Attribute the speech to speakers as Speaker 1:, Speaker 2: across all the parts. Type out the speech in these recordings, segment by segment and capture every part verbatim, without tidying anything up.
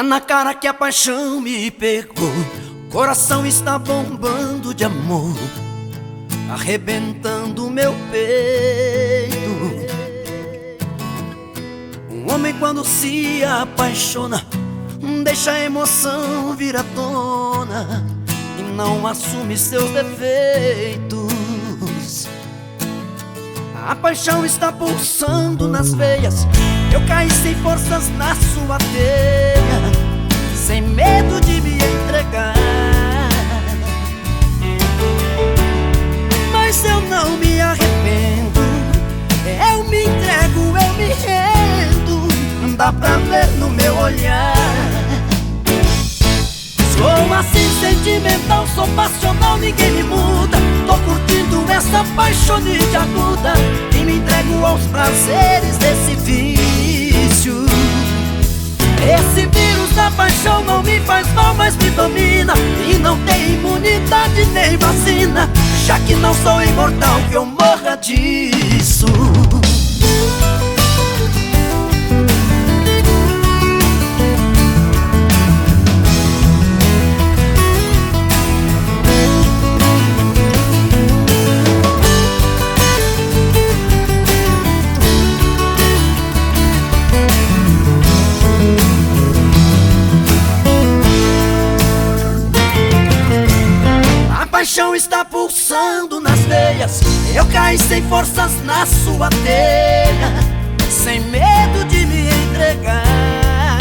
Speaker 1: na cara que a paixão me pegou. Coração está bombando de amor, arrebentando meu peito. Um homem quando se apaixona, deixa a emoção vir à tona e não assume seus defeitos. A paixão está pulsando nas veias, eu caí sem forças na sua teia, sem medo de me entregar. Mas eu não me arrependo, eu me entrego, eu me rendo, dá pra ver no meu olhar. Sou assim sentimental, sou passional, ninguém me muda. Tô curtindo essa paixonite aguda e me entrego aos prazeres desse vício. Esse vírus da paixão não me faz mal, mas me domina, e não tem imunidade nem vacina, já que não sou imortal, que eu morra disso. A paixão está pulsando nas veias, eu caí sem forças na sua teia, sem medo de me entregar.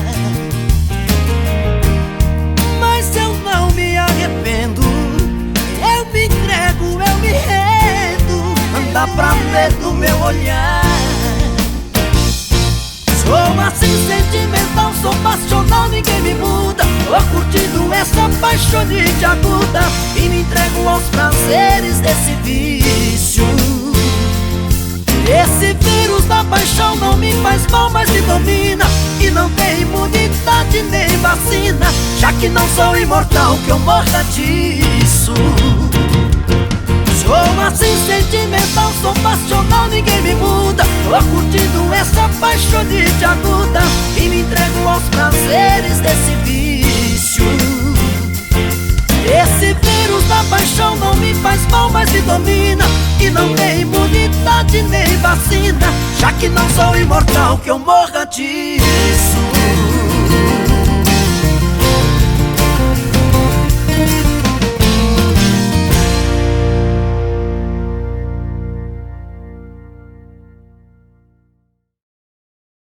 Speaker 1: Mas eu não me arrependo, eu me entrego, eu me rendo, dá pra ver no meu olhar. Sou assim sentimental, sou passional, ninguém me muda. Tô curtindo essa paixonite aguda e me entrego aos prazeres desse vício. Esse vírus da paixão não me faz mal, mas me domina, e não tem imunidade nem vacina, já que não sou imortal, que eu morra disso. Sou assim sentimental, sou passional, ninguém me muda. Tô curtindo essa paixonite aguda e me entrego aos prazeres desse vício. Esse vírus da paixão não me faz mal, mas me domina, e não tem imunidade nem vacina, já que não sou imortal, que eu morra disso.